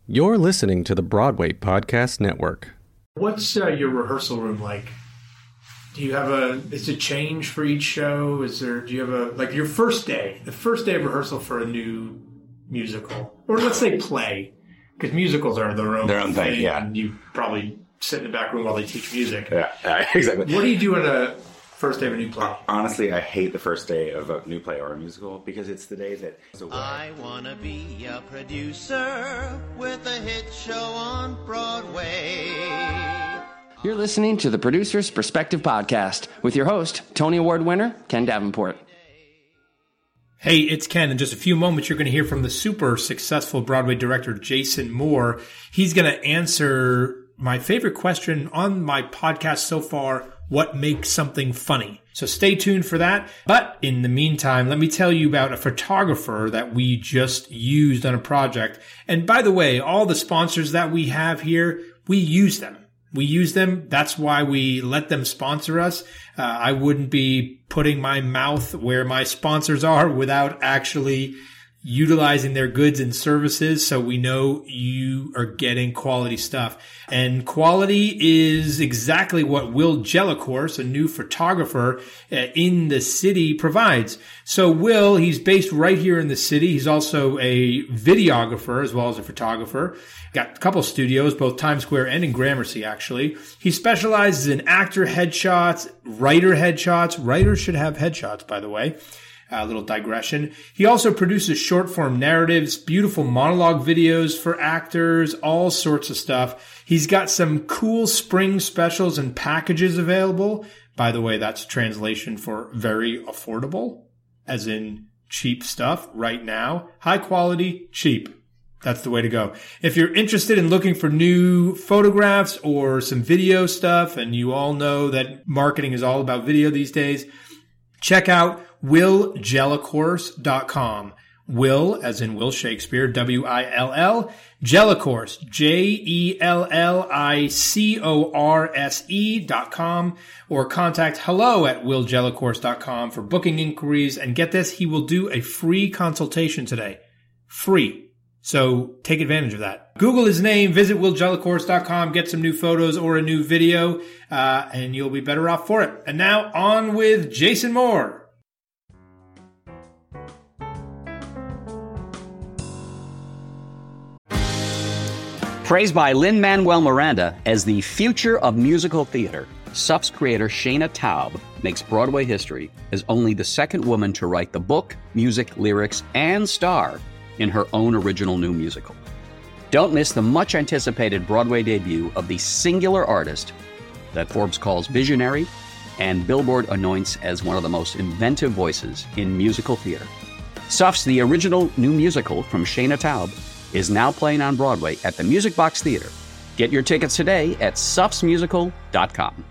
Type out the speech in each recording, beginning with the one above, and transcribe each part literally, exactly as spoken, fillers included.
You're listening to the Broadway Podcast Network. What's uh, your rehearsal room like? Do you have a, is it change for each show? Is there, do you have a, like your first day, the first day of rehearsal for a new musical, or let's say play, because musicals are their own, their own thing, thing, yeah. And you probably sit in the back room while they teach music. Yeah, uh, exactly. What do you do on a first day of a new play? Honestly, I hate the first day of a new play or a musical because it's the day that... I want to be a producer with a hit show on Broadway. You're listening to the Producer's Perspective Podcast with your host, Tony Award winner, Ken Davenport. Hey, it's Ken. In just a few moments, you're going to hear from the super successful Broadway director, Jason Moore. He's going to answer my favorite question on my podcast so far: what makes something funny? So stay tuned for that. But in the meantime, let me tell you about a photographer that we just used on a project. And by the way, all the sponsors that we have here, we use them. We use them. That's why we let them sponsor us. Uh, I wouldn't be putting my mouth where my sponsors are without actually utilizing their goods and services, so we know you are getting quality stuff. And quality is exactly what Will Jellicourse, a new photographer uh, in the city, provides. So Will, he's based right here in the city. He's also a videographer as well as a photographer. Got a couple studios, both Times Square and in Gramercy, actually. He specializes in actor headshots, writer headshots. Writers should have headshots, by the way. A little digression. He also produces short-form narratives, beautiful monologue videos for actors, all sorts of stuff. He's got some cool spring specials and packages available. By the way, that's a translation for very affordable, as in cheap stuff right now. High quality, cheap. That's the way to go. If you're interested in looking for new photographs or some video stuff, and you all know that marketing is all about video these days, check out will jellicourse dot com. Will, as in Will Shakespeare, W I L L, Jellicourse, J E L L I C O R S E dot com, or contact hello at will jellicourse dot com for booking inquiries. And get this, he will do a free consultation today. Free. So take advantage of that. Google his name, visit will jellicourse dot com, get some new photos or a new video, uh, and you'll be better off for it. And now on with Jason Moore. Praised by Lin-Manuel Miranda as the future of musical theater, S U F's creator Shaina Taub makes Broadway history as only the second woman to write the book, music, lyrics, and star in her own original new musical. Don't miss the much-anticipated Broadway debut of the singular artist that Forbes calls visionary and Billboard anoints as one of the most inventive voices in musical theater. S U F's The Original New Musical from Shaina Taub is now playing on Broadway at the Music Box Theater. Get your tickets today at suffs musical dot com.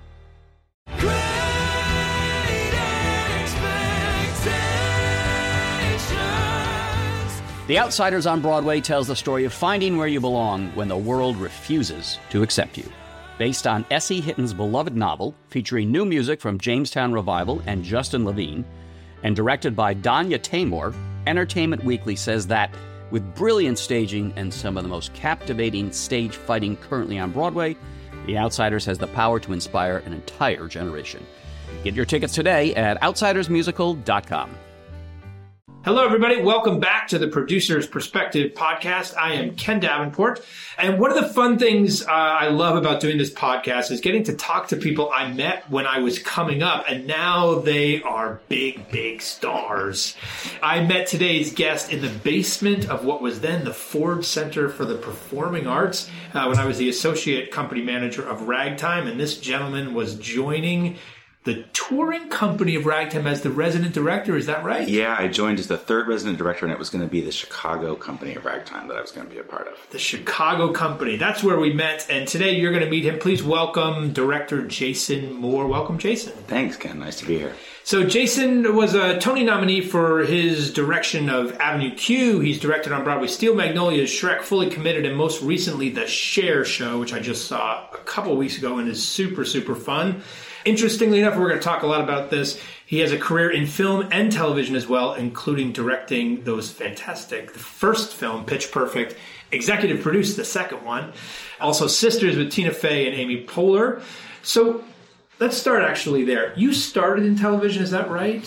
The Outsiders on Broadway tells the story of finding where you belong when the world refuses to accept you. Based on Essie Hitton's beloved novel, featuring new music from Jamestown Revival and Justin Levine, and directed by Danya Taymor, Entertainment Weekly says that with brilliant staging and some of the most captivating stage fighting currently on Broadway, The Outsiders has the power to inspire an entire generation. Get your tickets today at outsiders musical dot com. Hello, everybody. Welcome back to the Producer's Perspective podcast. I am Ken Davenport. And one of the fun things uh, I love about doing this podcast is getting to talk to people I met when I was coming up, and now they are big, big stars. I met today's guest in the basement of what was then the Ford Center for the Performing Arts uh, when I was the associate company manager of Ragtime, and this gentleman was joining the touring company of Ragtime as the resident director. Is that right? Yeah, I joined as the third resident director, and it was going to be the Chicago company of Ragtime that I was going to be a part of. The Chicago company. That's where we met, and today you're going to meet him. Please welcome director Jason Moore. Welcome, Jason. Thanks, Ken. Nice to be here. So Jason was a Tony nominee for his direction of Avenue Q. He's directed on Broadway Steel Magnolias, Shrek, Fully Committed, and most recently The Cher Show, which I just saw a couple weeks ago and is super, super fun. Interestingly enough, we're going to talk a lot about this. He has a career in film and television as well, including directing those fantastic, the first film, Pitch Perfect, executive produced the second one. Also Sisters with Tina Fey and Amy Poehler. So let's start actually there. You started in television, is that right?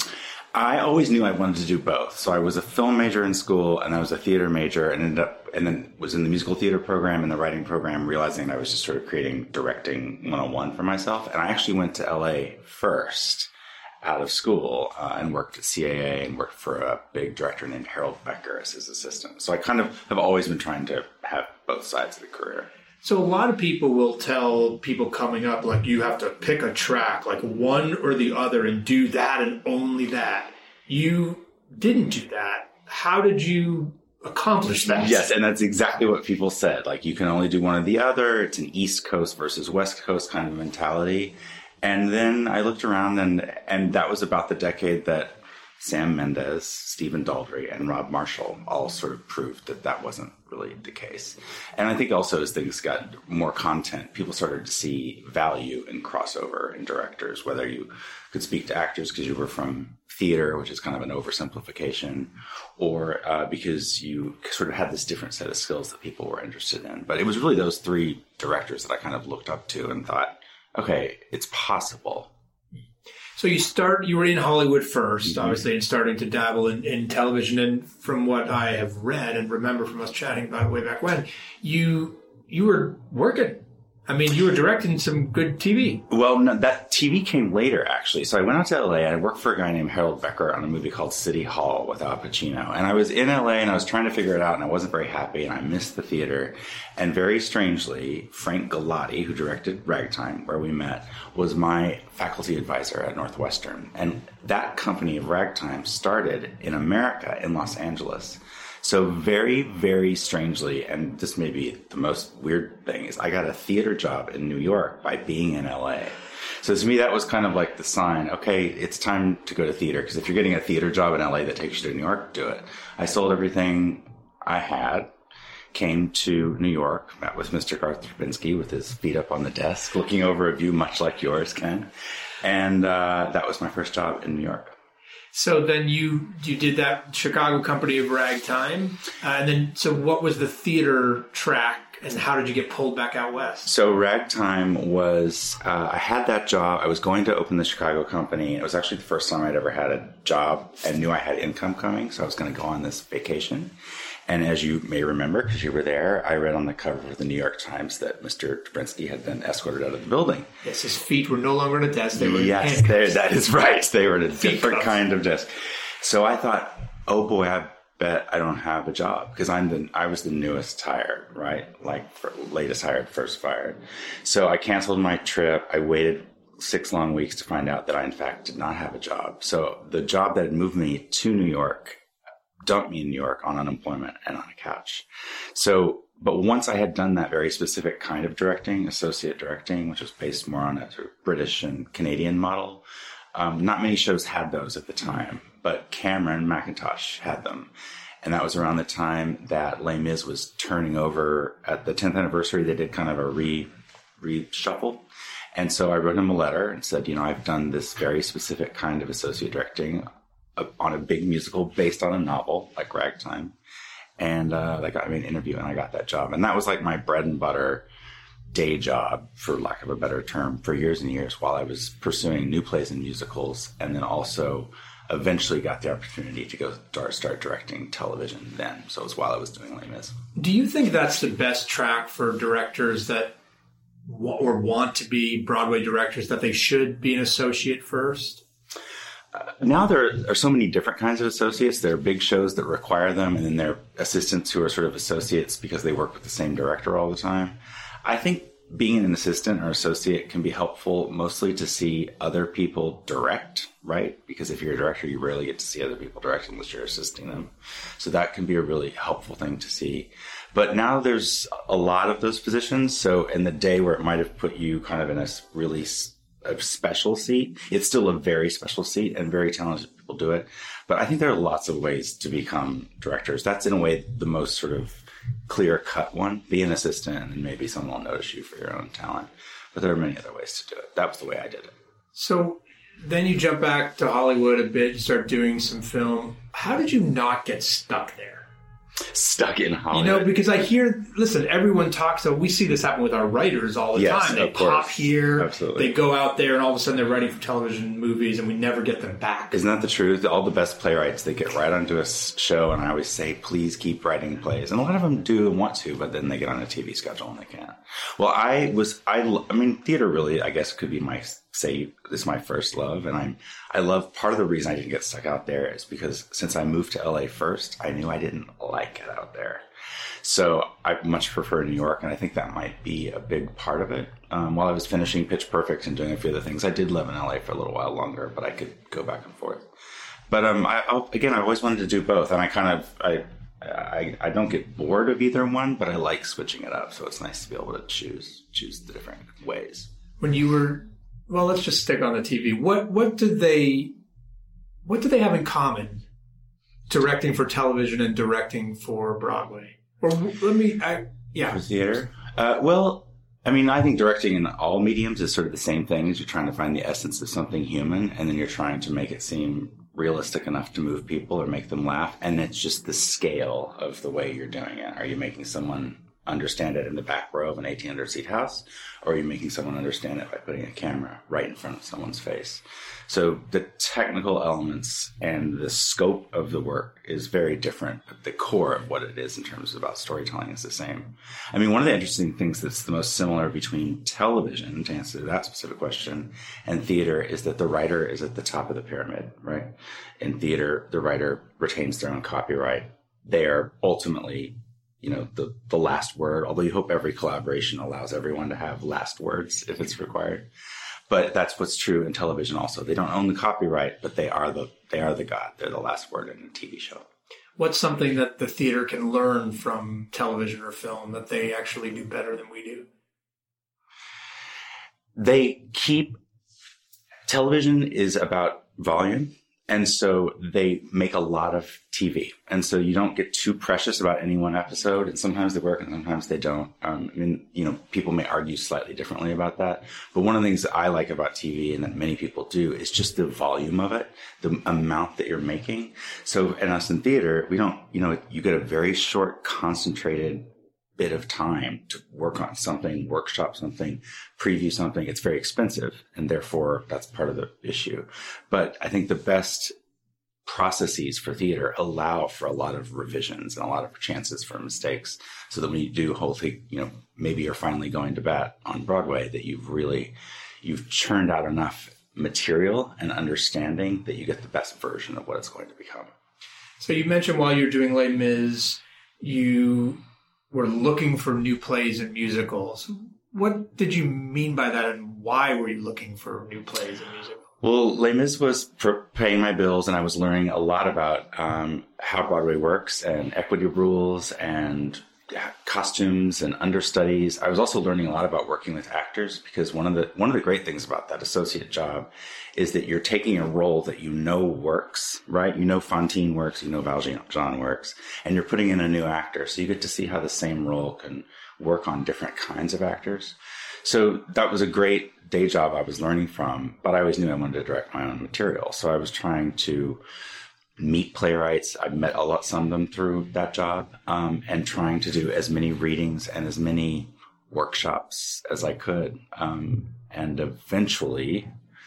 I always knew I wanted to do both. So I was a film major in school, and I was a theater major, and ended up, and then was in the musical theater program and the writing program, realizing I was just sort of creating directing one oh one for myself. And I actually went to L A first out of school uh, and worked at C A A and worked for a big director named Harold Becker as his assistant. So I kind of have always been trying to have both sides of the career. So a lot of people will tell people coming up, like, you have to pick a track, like one or the other, and do that and only that. You didn't do that. How did you accomplish that? Yes, and that's exactly what people said. Like, you can only do one or the other. It's an East Coast versus West Coast kind of mentality. And then I looked around, and and that was about the decade that Sam Mendes, Stephen Daldry, and Rob Marshall all sort of proved that that wasn't really the case. And I think also as things got more content, people started to see value in crossover in directors, whether you could speak to actors because you were from theater, which is kind of an oversimplification, or uh, because you sort of had this different set of skills that people were interested in. But it was really those three directors that I kind of looked up to and thought, okay, it's possible. So you start, you were in Hollywood first, mm-hmm. obviously, and starting to dabble in, in television. And from what I have read and remember from us chatting about it way back when, you you were working. I mean, you were directing some good T V. Well, no, that T V came later, actually. So I went out to L A and I worked for a guy named Harold Becker on a movie called City Hall with Al Pacino. And I was in L A and I was trying to figure it out and I wasn't very happy and I missed the theater. And very strangely, Frank Galati, who directed Ragtime, where we met, was my faculty advisor at Northwestern. And that company of Ragtime started in America, in Los Angeles. So very, very strangely, and this may be the most weird thing, is I got a theater job in New York by being in L A. So to me, that was kind of like the sign, okay, it's time to go to theater, because if you're getting a theater job in L A that takes you to New York, do it. I sold everything I had, came to New York, met with Mister Garth Drabinsky with his feet up on the desk, looking over a view much like yours, Ken. And uh, that was my first job in New York. So then you you did that Chicago company of Ragtime, uh, and then so what was the theater track, and how did you get pulled back out west? So Ragtime was uh, I had that job. I was going to open the Chicago company. It was actually the first time I'd ever had a job and knew I had income coming, so I was going to go on this vacation. And as you may remember, because you were there, I read on the cover of the New York Times that Mister Drabinsky had been escorted out of the building. Yes, his feet were no longer in a desk. They were yes, that is right. They were in a different cuffs. kind of desk. So I thought, oh boy, I bet I don't have a job because I'm the I was the newest hired, right? Like for latest hired, first fired. So I canceled my trip. I waited six long weeks to find out that I in fact did not have a job. So the job that had moved me to New York dumped me in New York on unemployment and on a couch. So, but once I had done that very specific kind of directing, associate directing, which was based more on a sort of British and Canadian model, um, not many shows had those at the time, but Cameron Mackintosh had them. And that was around the time that Les Mis was turning over at the tenth anniversary. They did kind of a re reshuffle. And so I wrote him a letter and said, you know, I've done this very specific kind of associate directing on a big musical based on a novel like Ragtime. And uh, they got me an interview and I got that job. And that was like my bread and butter day job, for lack of a better term, for years and years while I was pursuing new plays and musicals. And then also eventually got the opportunity to go start, start directing television then. So it was while I was doing Les Mis. Do you think that's the best track for directors that or want to be Broadway directors, that they should be an associate first? Uh, now there are so many different kinds of associates. There are big shows that require them, and then there are assistants who are sort of associates because they work with the same director all the time. I think being an assistant or associate can be helpful mostly to see other people direct, right? Because if you're a director, you rarely get to see other people direct unless you're assisting them. So that can be a really helpful thing to see. But now there's a lot of those positions. So in the day where it might have put you kind of in a really a special seat, it's still a very special seat and very talented people do it. But I think there are lots of ways to become directors. That's in a way the most sort of clear cut one. Be an assistant and maybe someone will notice you for your own talent. But there are many other ways to do it. That was the way I did it. So then you jump back to Hollywood a bit, you start doing some film. How did you not get stuck there? Stuck in Hollywood. You know, because I hear, listen, everyone talks, so we see this happen with our writers all the yes, time. They of course. pop here, Absolutely. They go out there, and all of a sudden they're writing for television movies, and we never get them back. Isn't that the truth? All the best playwrights, they get right onto a show, and I always say, please keep writing plays. And a lot of them do and want to, but then they get on a T V schedule and they can't. Well, I was, I, I mean, theater really, I guess, could be my, say, this is my first love. And I'm, I love, part of the reason I didn't get stuck out there is because since I moved to L A first, I knew I didn't like it out there. So I much prefer New York, and I think that might be a big part of it. Um, while I was finishing Pitch Perfect and doing a few other things, I did live in L A for a little while longer, but I could go back and forth. But um, I, I'll, again, I always wanted to do both, and I kind of, I, I, I don't get bored of either one, but I like switching it up. So it's nice to be able to choose choose the different ways. When you were, well, let's just stick on the T V. What what did they, what did they have in common? Directing for television and directing for Broadway. Or let me, I, yeah. For theater? Uh, well, I mean, I think directing in all mediums is sort of the same thing as you're trying to find the essence of something human, and then you're trying to make it seem realistic enough to move people or make them laugh. And it's just the scale of the way you're doing it. Are you making someone understand it in the back row of an eighteen hundred seat house, or are you making someone understand it by putting a camera right in front of someone's face? So the technical elements and the scope of the work is very different, but the core of what it is in terms of about storytelling is the same. I mean, one of the interesting things that's the most similar between television, to answer that specific question, and theater is that the writer is at the top of the pyramid, right? In theater, the writer retains their own copyright. They are ultimately, you know, the, the last word, although you hope every collaboration allows everyone to have last words if it's required. But that's what's true in television also. They don't own the copyright, but they are the they are the god. They're the last word in a T V show. What's something that the theater can learn from television or film that they actually do better than we do? They keep, television is about volume. And so they make a lot of T V. And so you don't get too precious about any one episode. And sometimes they work and sometimes they don't. Um, I mean, you know, people may argue slightly differently about that. But one of the things that I like about T V and that many people do is just the volume of it, the amount that you're making. So, and us in theater, we don't, you know, you get a very short, concentrated bit of time to work on something, workshop something, preview something. It's very expensive, and therefore that's part of the issue. But I think the best processes for theater allow for a lot of revisions and a lot of chances for mistakes, so that when you do hopefully, you know, maybe you're finally going to bat on Broadway, that you've really, you've churned out enough material and understanding that you get the best version of what it's going to become. So you mentioned while you're doing Les Mis, you were looking for new plays and musicals. What did you mean by that, and why were you looking for new plays and musicals? Well, Les Mis was for paying my bills, and I was learning a lot about um, how Broadway works and equity rules and costumes and understudies. I was also learning a lot about working with actors, because one of the one of the great things about that associate job is that you're taking a role that you know works, right? You know Fantine works, you know Valjean works, and you're putting in a new actor. So you get to see how the same role can work on different kinds of actors. So that was a great day job I was learning from, but I always knew I wanted to direct my own material. So I was trying to meet playwrights. I met a lot, some of them through that job, um, and trying to do as many readings and as many workshops as I could. Um, and eventually,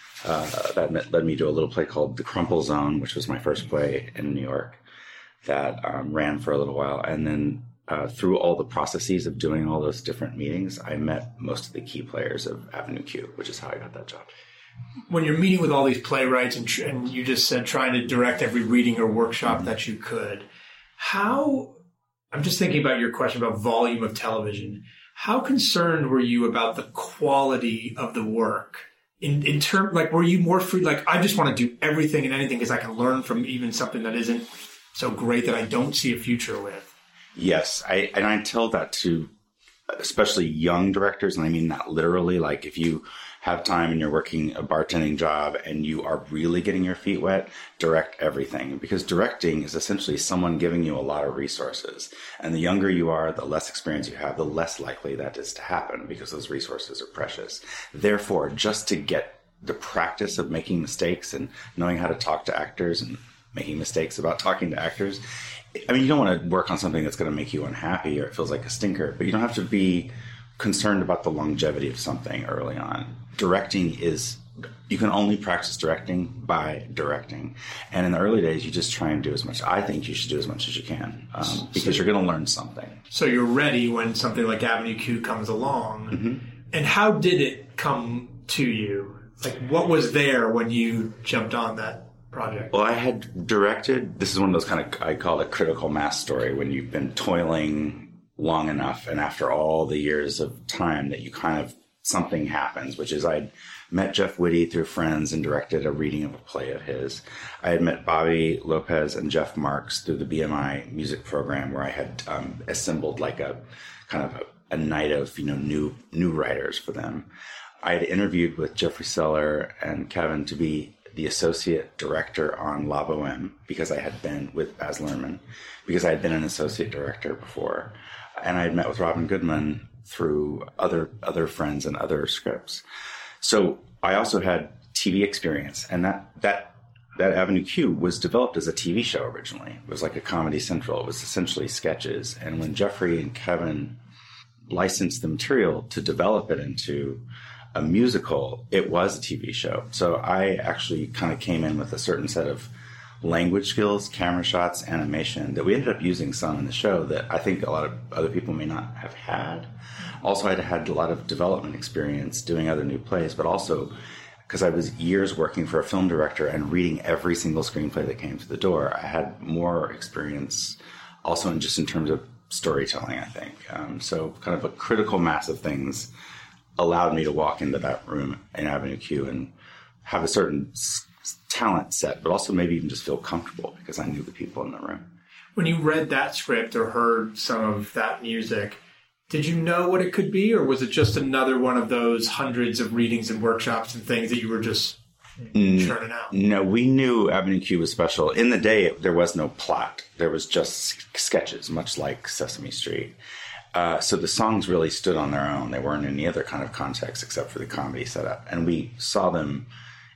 uh, that led me to a little play called The Crumple Zone, which was my first play in New York that um, ran for a little while. And then uh, through all the processes of doing all those different meetings, I met most of the key players of Avenue Q, which is how I got that job. When you're meeting with all these playwrights, and, tr- and you just said trying to direct every reading or workshop mm-hmm. that you could, how, I'm just thinking about your question about volume of television. How concerned were you about the quality of the work? In, in term, like, were you more free? Like, I just want to do everything and anything because I can learn from even something that isn't so great that I don't see a future with. Yes. I, and I tell that to especially young directors. And I mean that literally, like if you have time and you're working a bartending job and you are really getting your feet wet, direct everything, because directing is essentially someone giving you a lot of resources. And the younger you are, the less experience you have, the less likely that is to happen, because those resources are precious. Therefore, just to get the practice of making mistakes and knowing how to talk to actors and making mistakes about talking to actors. I mean, you don't want to work on something that's going to make you unhappy or it feels like a stinker, but you don't have to be concerned about the longevity of something early on. Directing is, you can only practice directing by directing. And in the early days, you just try and do as much. I think you should do as much as you can um, because you're going to learn something. So you're ready when something like Avenue Q comes along. Mm-hmm. And how did it come to you? Like, what was there when you jumped on that project? Well, I had directed, this is one of those kind of, I call it a critical mass story, when you've been toiling long enough and after all the years of time that you kind of, something happens, which is I'd met Jeff Whitty through friends and directed a reading of a play of his. I had met Bobby Lopez and Jeff Marks through the B M I music program, where I had um, assembled like a kind of a, a night of, you know, new new writers for them. I had interviewed with Jeffrey Seller and Kevin to be the associate director on La Boheme because I had been with Baz Luhrmann, because I had been an associate director before. And I had met with Robin Goodman through other other friends and other scripts. So I also had T V experience, and that that that Avenue Q was developed as a T V show originally. It was like a Comedy Central. It was essentially sketches. And when Jeffrey and Kevin licensed the material to develop it into a musical, it was a T V show. So I actually kind of came in with a certain set of language skills, camera shots, animation that we ended up using some in the show that I think a lot of other people may not have had. Also, I'd had a lot of development experience doing other new plays, but also because I was years working for a film director and reading every single screenplay that came to the door, I had more experience also in just in terms of storytelling, I think. Um, so kind of a critical mass of things allowed me to walk into that room in Avenue Q and have a certain s- talent set, but also maybe even just feel comfortable because I knew the people in the room. When you read that script or heard some of that music, did you know what it could be, or was it just another one of those hundreds of readings and workshops and things that you were just mm, churning out? No, we knew Avenue Q was special. In the day, it, there was no plot. There was just sketches, much like Sesame Street. Uh, so the songs really stood on their own. They weren't in any other kind of context except for the comedy setup. And we saw them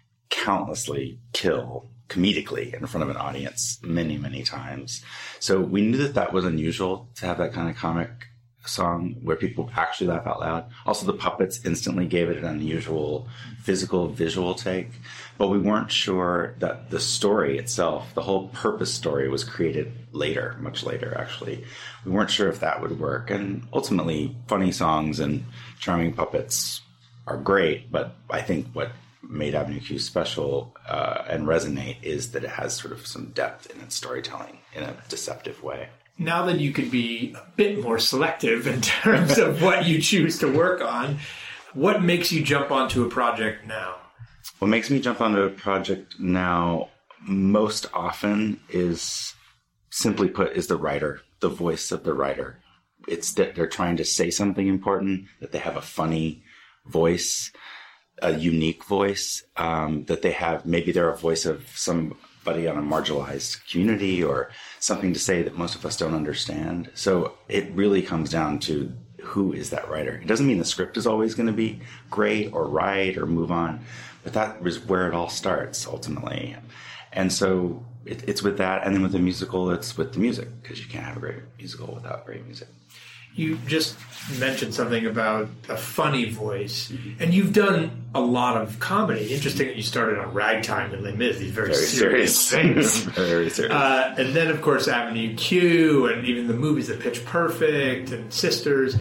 countlessly kill comedically in front of an audience many, many times. So we knew that that was unusual to have that kind of comic song where people actually laugh out loud. Also, the puppets instantly gave it an unusual physical, visual take. But we weren't sure that the story itself, the whole purpose story, was created later, much later, actually. We weren't sure if that would work. And ultimately, funny songs and charming puppets are great, but I think what made Avenue Q special uh, and resonate is that it has sort of some depth in its storytelling in a deceptive way. Now that you can be a bit more selective in terms of what you choose to work on, what makes you jump onto a project now? What makes me jump onto a project now most often is, simply put, is the writer, the voice of the writer. It's that they're trying to say something important, that they have a funny voice, a unique voice, um, that they have, maybe they're a voice of somebody on a marginalized community or something to say that most of us don't understand. So it really comes down to who is that writer. It doesn't mean the script is always going to be great or right or move on, but that is where it all starts ultimately. And so it, it's with that. And then with the musical, it's with the music, because you can't have a great musical without great music. You just mentioned something about a funny voice, and you've done a lot of comedy. Interesting that you started on Ragtime and Les Mis, these very, very serious, serious things. Very serious. Uh, and then, of course, Avenue Q, and even the movies that Pitch Perfect and Sisters.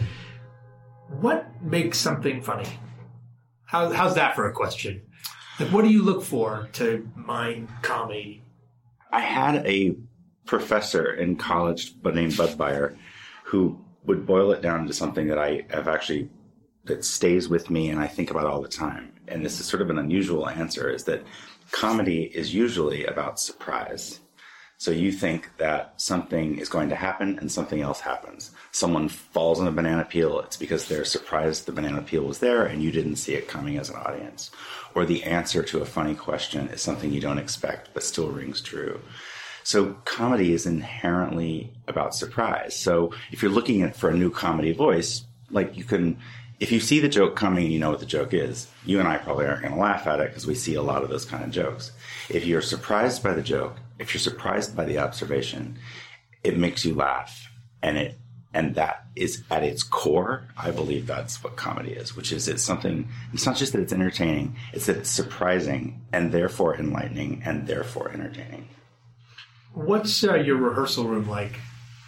What makes something funny? How, how's that for a question? Like, what do you look for to mine comedy? I had a professor in college named Bud Beyer who would boil it down to something that I have actually, that stays with me and I think about all the time. And this is sort of an unusual answer, is that comedy is usually about surprise. So you think that something is going to happen and something else happens. Someone falls on a banana peel, it's because they're surprised the banana peel was there and you didn't see it coming as an audience. Or the answer to a funny question is something you don't expect but still rings true. So comedy is inherently about surprise. So if you're looking at for a new comedy voice, like you can if you see the joke coming, you know what the joke is. You and I probably aren't going to laugh at it because we see a lot of those kind of jokes. If you're surprised by the joke, if you're surprised by the observation, it makes you laugh. And it and that is at its core, I believe that's what comedy is, which is it's something, it's not just that it's entertaining, it's that it's surprising and therefore enlightening and therefore entertaining. What's uh, your rehearsal room like?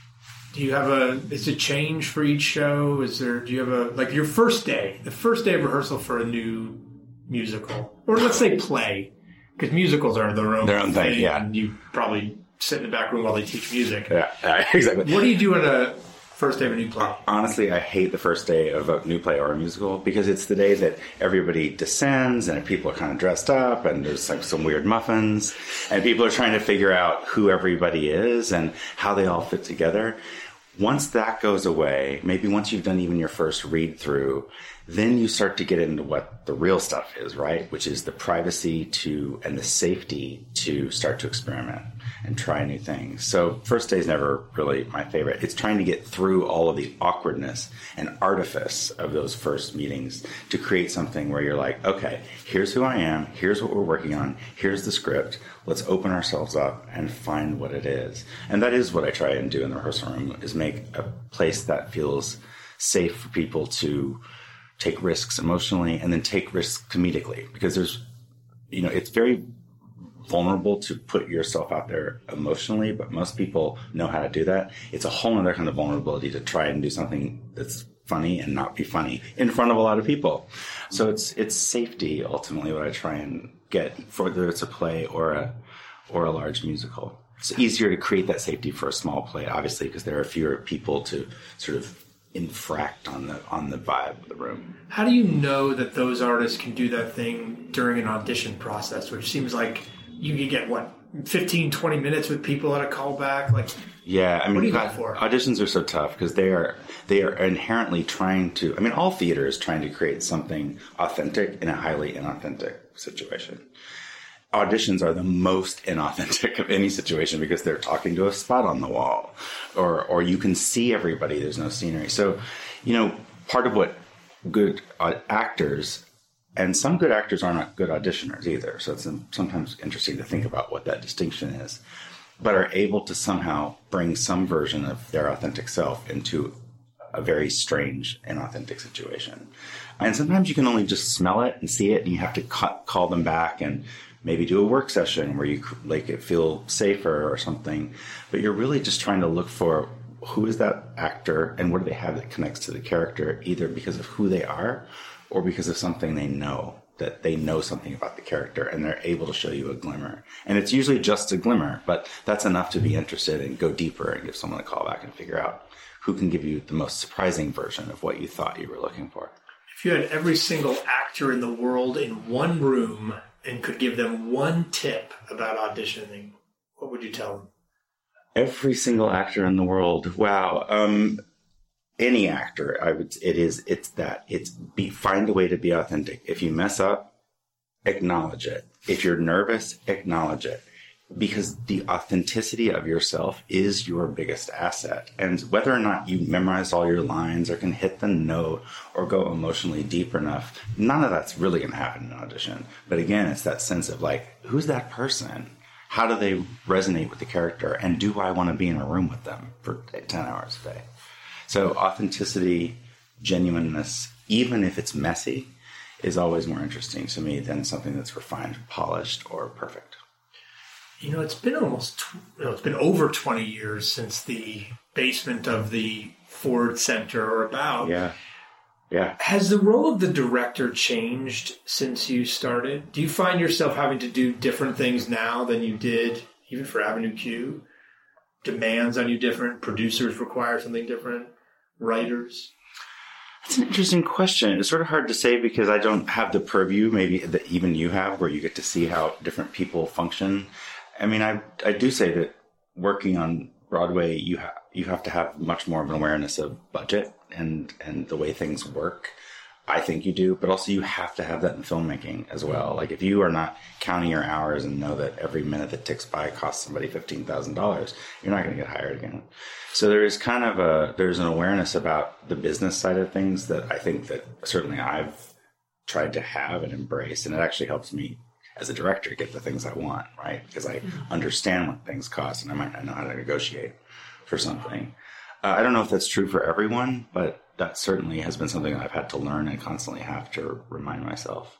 Do you have a, is it change for each show? Is there, do you have a, like your first day, the first day of rehearsal for a new musical, or let's say play, because musicals are their own, their own thing, thing, yeah. And you probably sit in the back room while they teach music. Yeah, uh, exactly. What do you do at a first day of a new play? Honestly, I hate the first day of a new play or a musical because it's the day that everybody descends and people are kind of dressed up and there's like some weird muffins and people are trying to figure out who everybody is and how they all fit together. Once that goes away, maybe once you've done even your first read through, then you start to get into what the real stuff is, right? Which is the privacy to and the safety to start to experiment and try new things. So first day is never really my favorite. It's trying to get through all of the awkwardness and artifice of those first meetings to create something where you're like, okay, here's who I am. Here's what we're working on. Here's the script. Let's open ourselves up and find what it is. And that is what I try and do in the rehearsal room, is make a place that feels safe for people to take risks emotionally and then take risks comedically, because there's, you know, it's very vulnerable to put yourself out there emotionally, but most people know how to do that. It's a whole other kind of vulnerability to try and do something that's funny and not be funny in front of a lot of people. So it's it's safety ultimately what I try and get, for whether it's a play or a or a large musical. It's easier to create that safety for a small play, obviously, because there are fewer people to sort of infract on the on the vibe of the room. How do you know that those artists can do that thing during an audition process, which seems like you can get, what, fifteen, twenty minutes with people at a callback? Like, yeah, I mean, what do you go for? Auditions are so tough because they are they are inherently trying to, I mean, all theater is trying to create something authentic in a highly inauthentic situation. Auditions are the most inauthentic of any situation because they're talking to a spot on the wall, or or you can see everybody. There's no scenery. So, you know, part of what good actors, and some good actors are not good auditioners either. So it's sometimes interesting to think about what that distinction is, but are able to somehow bring some version of their authentic self into a very strange, inauthentic situation. And sometimes you can only just smell it and see it, and you have to ca- call them back and maybe do a work session where you like it feel safer or something. But you're really just trying to look for who is that actor and what do they have that connects to the character, either because of who they are or because of something they know, that they know something about the character and they're able to show you a glimmer. And it's usually just a glimmer, but that's enough to be interested and go deeper and give someone a call back and figure out who can give you the most surprising version of what you thought you were looking for. If you had every single actor in the world in one room and could give them one tip about auditioning, what would you tell them? Every single actor in the world. Wow. Um, any actor, I would. It is. It's that. It's be. Find a way to be authentic. If you mess up, acknowledge it. If you're nervous, acknowledge it. Because the authenticity of yourself is your biggest asset. And whether or not you memorize all your lines or can hit the note or go emotionally deep enough, none of that's really going to happen in an audition. But again, it's that sense of like, who's that person? How do they resonate with the character? And do I want to be in a room with them for ten hours a day? So authenticity, genuineness, even if it's messy, is always more interesting to me than something that's refined, polished, or perfect. You know, it's been almost, you know, it's been over twenty years since the basement of the Ford Center or about. Yeah. Yeah. Has the role of the director changed since you started? Do you find yourself having to do different things now than you did even for Avenue Q? Demands on you different? Producers require something different? Writers? That's an interesting question. It's sort of hard to say because I don't have the purview maybe that even you have where you get to see how different people function. I mean, I I do say that working on Broadway, you have you have to have much more of an awareness of budget and and the way things work. I think you do, but also you have to have that in filmmaking as well. Like if you are not counting your hours and know that every minute that ticks by costs somebody fifteen thousand dollars, you're not going to get hired again. So there is kind of a, there's an awareness about the business side of things that I think that certainly I've tried to have and embrace. And it actually helps me as a director get the things I want, right? Because I understand what things cost and I might not know how to negotiate for something. Uh, I don't know if that's true for everyone, but that certainly has been something that I've had to learn and constantly have to remind myself.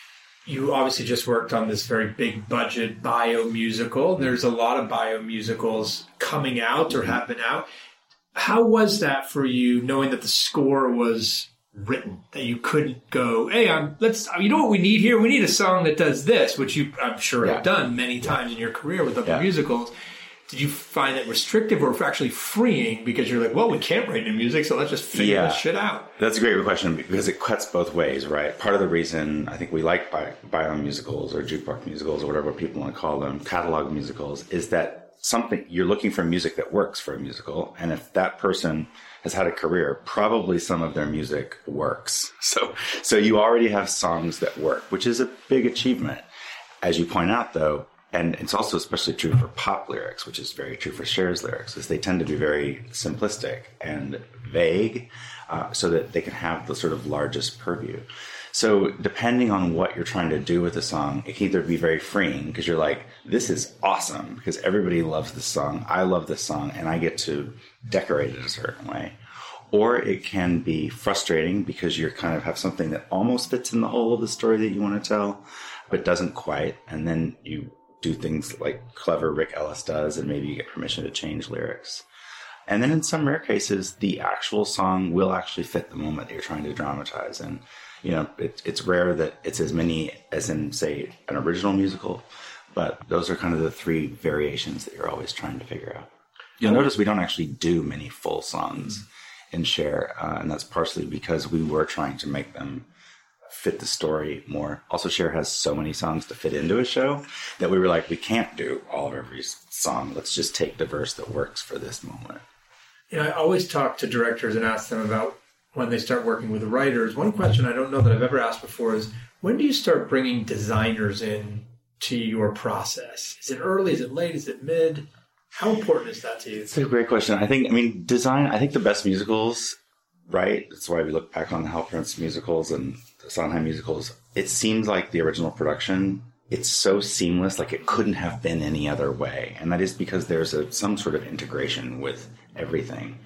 You obviously just worked on this very big budget bio musical. There's a lot of bio musicals coming out or have been out. How was that for you, knowing that the score was written, that you couldn't go, hey, I'm, let's, you know what we need here? We need a song that does this, which you, I'm sure, yeah. have done many times yeah. in your career with other yeah. musicals. Did you find it restrictive or actually freeing because you're like, well, we can't write new music, so let's just figure yeah. this shit out? That's a great question because it cuts both ways, right? Part of the reason I think we like bio, bio musicals or jukebox musicals or whatever people want to call them, catalog musicals, is that something you're looking for music that works for a musical. And if that person has had a career, probably some of their music works. So, so you already have songs that work, which is a big achievement. As you point out, though, and it's also especially true for pop lyrics, which is very true for Cher's lyrics, is they tend to be very simplistic and vague, uh, so that they can have the sort of largest purview. So depending on what you're trying to do with the song, it can either be very freeing because you're like, this is awesome because everybody loves this song. I love this song and I get to decorate it a certain way. Or it can be frustrating because you kind of have something that almost fits in the whole of the story that you want to tell, but doesn't quite. And then you do things like clever Rick Ellis does, and maybe you get permission to change lyrics. And then in some rare cases, the actual song will actually fit the moment that you're trying to dramatize. And, you know, it, it's rare that it's as many as in, say, an original musical, but those are kind of the three variations that you're always trying to figure out. You'll notice we don't actually do many full songs in Cher, uh, and that's partially because we were trying to make them fit the story more. Also, Cher has so many songs to fit into a show that we were like, we can't do all of every song. Let's just take the verse that works for this moment. You know, I always talk to directors and ask them about when they start working with writers. One question I don't know that I've ever asked before is, when do you start bringing designers in to your process? Is it early? Is it late? Is it mid? How important is that to you? It's a great question. I think, I mean, design, I think the best musicals, right? That's why we look back on the Hal Prince musicals and the Sondheim musicals. It seems like the original production, it's so seamless, like it couldn't have been any other way. And that is because there's a, some sort of integration with everything.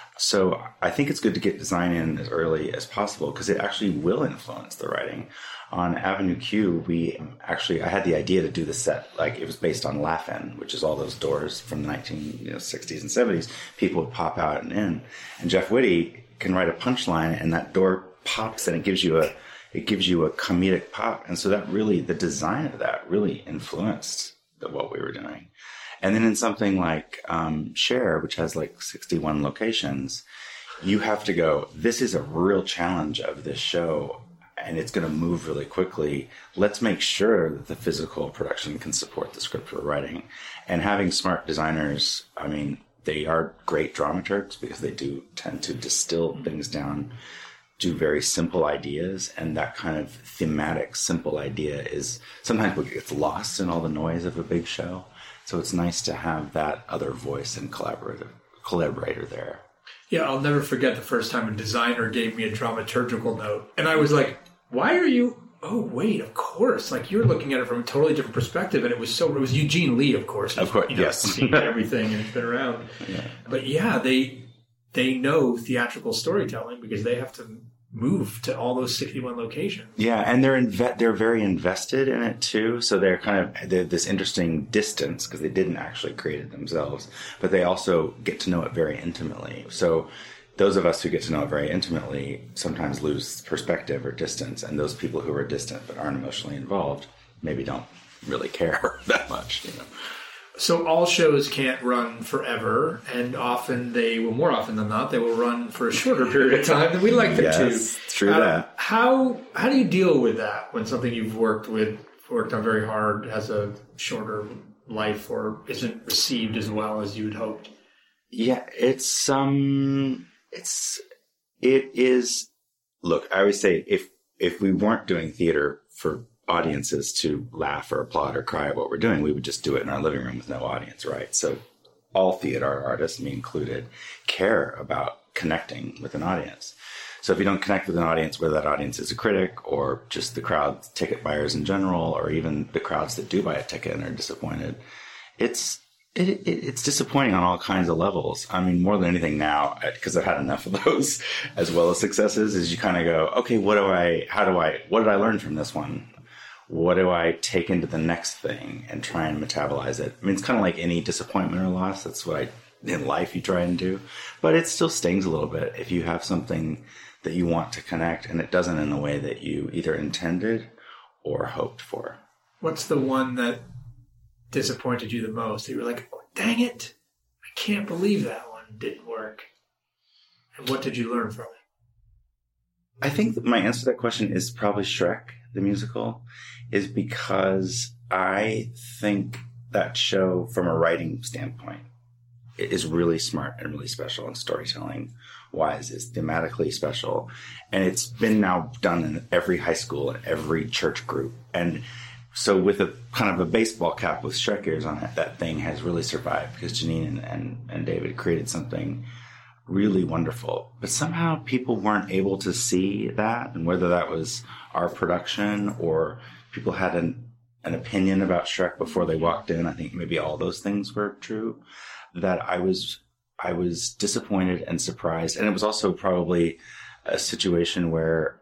So I think it's good to get design in as early as possible because it actually will influence the writing. On Avenue Q, we actually, I had the idea to do the set, like it was based on Laugh-In, which is all those doors from the nineteen sixties and seventies. People would pop out and in. And Jeff Whitty can write a punchline and that door pops and it gives you a, it gives you a comedic pop. And so that really, the design of that really influenced the, what we were doing. And then in something like um, Cher, which has like sixty-one locations, you have to go, this is a real challenge of this show and it's going to move really quickly. Let's make sure that the physical production can support the script we're writing. And having smart designers, I mean, they are great dramaturgs because they do tend to distill things down, do very simple ideas. And that kind of thematic, simple idea is sometimes what gets lost in all the noise of a big show. So it's nice to have that other voice and collaborator, collaborator there. Yeah, I'll never forget the first time a designer gave me a dramaturgical note. And I was like, why are you... Oh, wait, of course. Like, you're looking at it from a totally different perspective. And it was so... It was Eugene Lee, of course. Of course, you know, yes. Seen everything and it's been around. Yeah. But yeah, they they know theatrical storytelling because they have to move to all those sixty-one locations. Yeah, and they're inve- they're very invested in it too. So they're kind of they're this interesting distance because they didn't actually create it themselves, but they also get to know it very intimately. So those of us who get to know it very intimately sometimes lose perspective or distance, and those people who are distant but aren't emotionally involved maybe don't really care that much, you know. So all shows can't run forever, and often they, well, more often than not, they will run for a shorter period of time than we like them yes, to. Yes, true uh, that. How how do you deal with that when something you've worked with, worked on very hard, has a shorter life or isn't received as well as you'd hoped? Yeah, it's um, it's it is look, I always say if if we weren't doing theater for audiences to laugh or applaud or cry at what we're doing, we would just do it in our living room with no audience, right? So all theater artists, me included, care about connecting with an audience. So if you don't connect with an audience, whether that audience is a critic or just the crowd, ticket buyers in general, or even the crowds that do buy a ticket and are disappointed, it's it, it, it's disappointing on all kinds of levels. I mean, more than anything now, because I've had enough of those, as well as successes, is you kind of go, okay, what do I, how do I, what did I learn from this one? What do I take into the next thing and try and metabolize it? I mean, it's kind of like any disappointment or loss. That's what I, in life, you try and do. But it still stings a little bit if you have something that you want to connect and it doesn't in the way that you either intended or hoped for. What's the one that disappointed you the most? You were like, oh, dang it, I can't believe that one didn't work. And what did you learn from it? I think that my answer to that question is probably Shrek, the musical, is because I think that show, from a writing standpoint, is really smart and really special, and storytelling wise is thematically special. And it's been now done in every high school and every church group. And so with a kind of a baseball cap with Shrek ears on it, that thing has really survived because Janine and, and, and David created something really wonderful. But somehow people weren't able to see that, and whether that was our production or people had an, an opinion about Shrek before they walked in. I think maybe all those things were true. That I was I was disappointed and surprised. And it was also probably a situation where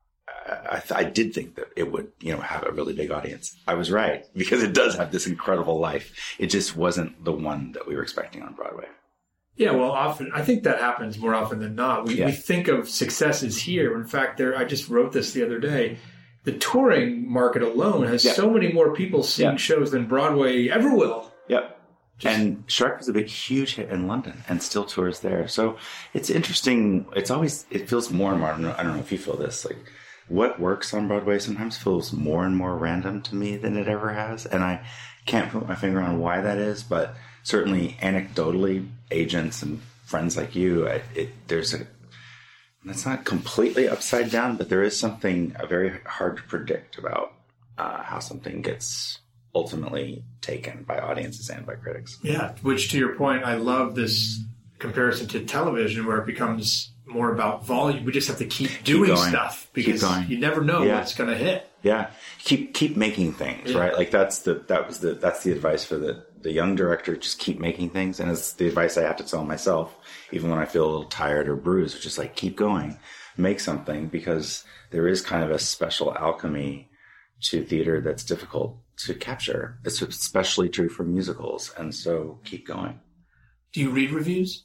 I, I did think that it would, you know, have a really big audience. I was right, because it does have this incredible life. It just wasn't the one that we were expecting on Broadway. Yeah, well, often I think that happens more often than not. We, yeah. we think of successes here. In fact, there I just wrote this the other day. The touring market alone has yeah. so many more people seeing yeah. shows than Broadway ever will. Yep. Just, and Shrek was a big, huge hit in London and still tours there. So it's interesting. It's always, it feels more and more, I don't know, I don't know if you feel this, like what works on Broadway sometimes feels more and more random to me than it ever has. And I can't put my finger on why that is, but certainly anecdotally, agents and friends like you, it, it, there's a, it's not completely upside down, but there is something very hard to predict about uh, how something gets ultimately taken by audiences and by critics. Yeah, which to your point, I love this comparison to television where it becomes more about volume. We just have to keep doing keep stuff because you never know yeah. what's going to hit. Yeah, keep keep making things, yeah. right? Like that's the that was the that's the advice for the the young director. Just keep making things, and it's the advice I have to tell myself, even when I feel a little tired or bruised. It's just like keep going, make something, because there is kind of a special alchemy to theater that's difficult to capture. It's especially true for musicals, and so keep going. Do you read reviews?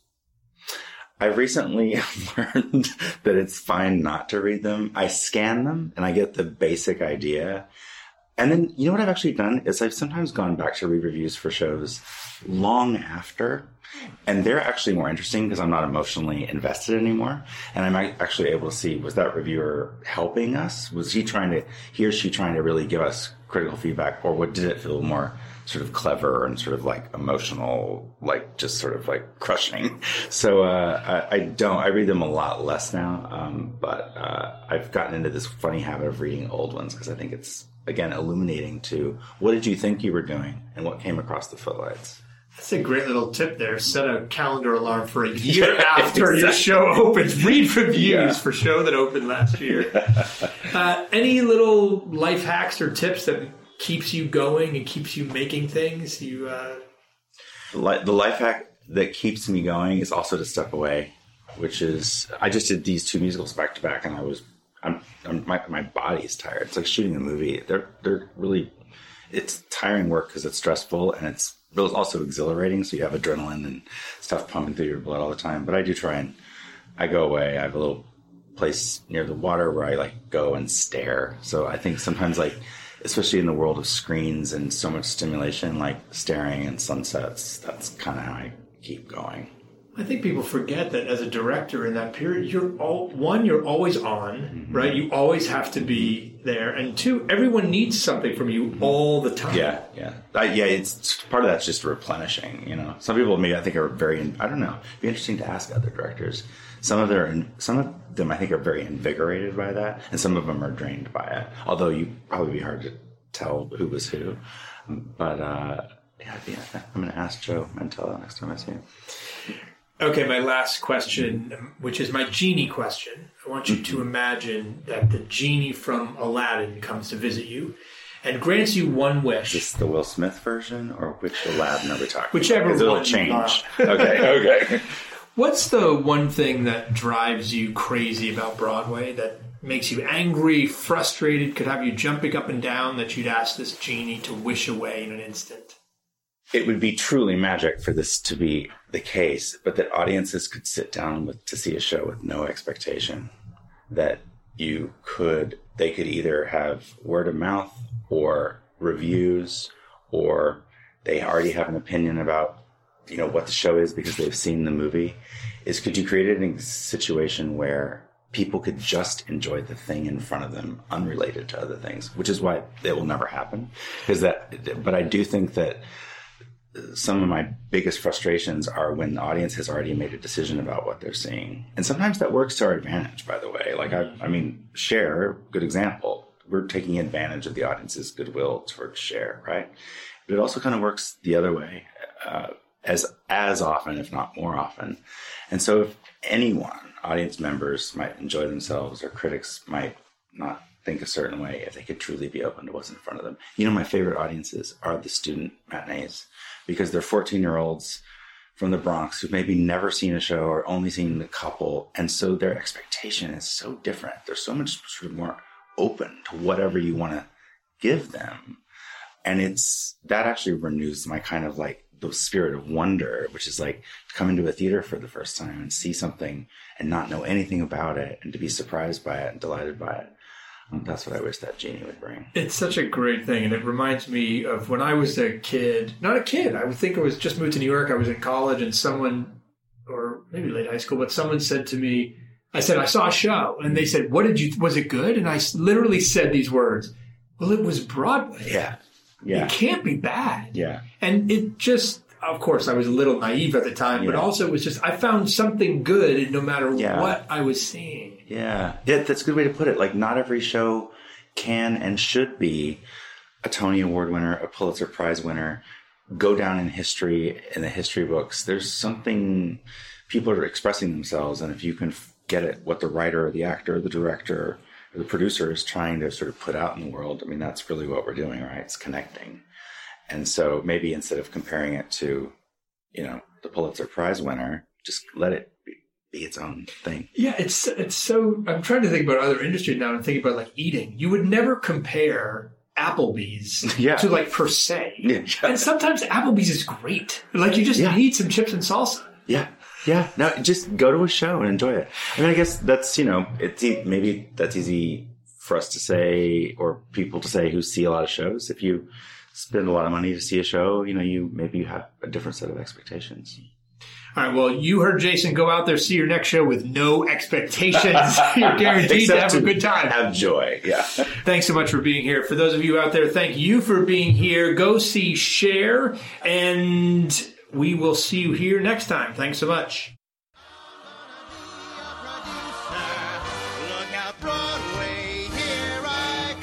I've recently learned that it's fine not to read them. I scan them and I get the basic idea. And then, you know what I've actually done is I've sometimes gone back to read reviews for shows long after, and they're actually more interesting because I'm not emotionally invested anymore. And I'm actually able to see, was that reviewer helping us? Was he trying to, he or she trying to really give us critical feedback, or what did it feel more sort of clever and sort of like emotional, like just sort of like crushing? So uh, I, I don't, I read them a lot less now, um, but uh, I've gotten into this funny habit of reading old ones because I think it's, again, illuminating to what did you think you were doing and what came across the footlights. That's a great little tip there. Set a calendar alarm for a year yeah, after exactly. your show opens. Read reviews yeah. for show that opened last year. uh, any little life hacks or tips that keeps you going and keeps you making things? You uh... The life hack that keeps me going is also to step away, which is, I just did these two musicals back to back, and I was, I'm, I'm my my body's tired. It's like shooting a movie. They're they're really, it's tiring work because it's stressful and it's also exhilarating. So you have adrenaline and stuff pumping through your blood all the time. But I do try and I go away. I have a little place near the water where I like go and stare. So I think sometimes, like, especially in the world of screens and so much stimulation, like staring and sunsets, that's kind of how I keep going. I think people forget that as a director in that period, you're all, one, you're always on, mm-hmm. right? You always have to be there. And two, everyone needs something from you mm-hmm. all the time. Yeah, yeah. I, yeah, it's part of that's just replenishing, you know. Some people maybe I think are very, I don't know, it'd be interesting to ask other directors. Some of them, some of them, I think, are very invigorated by that, and some of them are drained by it. Although you probably be hard to tell who was who. But uh, yeah, yeah, I'm going to ask Joe Mantello next time I see him. Okay, my last question, which is my genie question. I want you to imagine that the genie from Aladdin comes to visit you and grants you one wish. Is this the Will Smith version, or which Aladdin are we talking Whichever about? one. It'll change. okay, okay. What's the one thing that drives you crazy about Broadway, that makes you angry, frustrated, could have you jumping up and down, that you'd ask this genie to wish away in an instant? It would be truly magic for this to be the case, but that audiences could sit down with to see a show with no expectation. That you could, they could either have word of mouth or reviews, or they already have an opinion about, you know, what the show is because they've seen the movie. Is could you create a situation where people could just enjoy the thing in front of them, unrelated to other things, which is why it will never happen. Because that, but I do think that some of my biggest frustrations are when the audience has already made a decision about what they're seeing. And sometimes that works to our advantage, by the way. Like, I, I mean, Cher, good example. We're taking advantage of the audience's goodwill towards Cher, right? But it also kind of works the other way, uh, as, as often, if not more often. And so if anyone, audience members might enjoy themselves, or critics might not think a certain way, if they could truly be open to what's in front of them. You know, my favorite audiences are the student matinees, because they're fourteen-year-olds from the Bronx who've maybe never seen a show or only seen a couple. And so their expectation is so different. They're so much sort of more open to whatever you want to give them. And it's, that actually renews my kind of like the spirit of wonder, which is like to come into a theater for the first time and see something and not know anything about it, and to be surprised by it and delighted by it. That's what I wish that genie would bring. It's such a great thing, and it reminds me of when I was a kid. Not a kid. I would think I was just moved to New York. I was in college, and someone, or maybe late high school, but someone said to me, I said, I saw a show. And they said, what did you, was it good? And I literally said these words, well, it was Broadway. Yeah. Yeah. It can't be bad. Yeah. And it just, of course, I was a little naive at the time, but yeah. also it was just, I found something good no matter yeah. what I was seeing. Yeah. Yeah, that's a good way to put it. Like, not every show can and should be a Tony Award winner, a Pulitzer Prize winner, go down in history, in the history books. There's something, people are expressing themselves, and if you can get it, what the writer or the actor or the director or the producer is trying to sort of put out in the world, I mean, that's really what we're doing, right? It's connecting. And so maybe instead of comparing it to, you know, the Pulitzer Prize winner, just let it be, be its own thing. Yeah, it's it's so, I'm trying to think about other industries now and thinking about like eating. You would never compare Applebee's yeah. to like per se. Yeah. And sometimes Applebee's is great. Like, you just yeah. need some chips and salsa. Yeah. Yeah. No, just go to a show and enjoy it. I mean, I guess that's, you know, it's e- maybe that's easy for us to say, or people to say who see a lot of shows. If you spend a lot of money to see a show, you know, you maybe you have a different set of expectations. All right, well, you heard Jason. Go out there, see your next show with no expectations. You're guaranteed to have a good time. Have joy, yeah. Thanks so much for being here. For those of you out there, thank you for being here. Go see Cher, and we will see you here next time. Thanks so much. Look out, Broadway, here I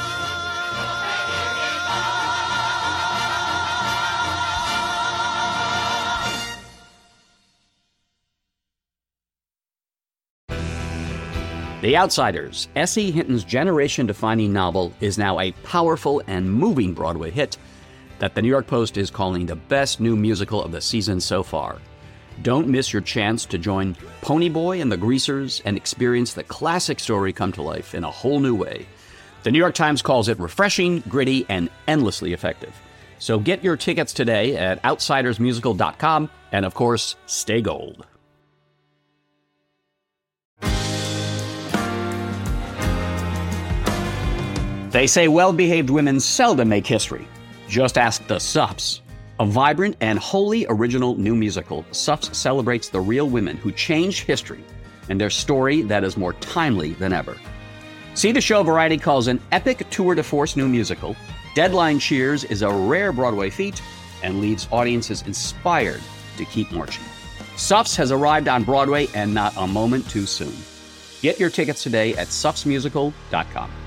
The Outsiders, S E. Hinton's generation-defining novel, is now a powerful and moving Broadway hit that the New York Post is calling the best new musical of the season so far. Don't miss your chance to join Ponyboy and the Greasers and experience the classic story come to life in a whole new way. The New York Times calls it refreshing, gritty, and endlessly effective. So get your tickets today at outsiders musical dot com, and of course, stay gold. They say well-behaved women seldom make history. Just ask the Suffs. A vibrant and wholly original new musical, Suffs celebrates the real women who changed history and their story that is more timely than ever. See the show Variety calls an epic tour de force new musical. Deadline cheers is a rare Broadway feat and leaves audiences inspired to keep marching. Suffs has arrived on Broadway, and not a moment too soon. Get your tickets today at suffs musical dot com.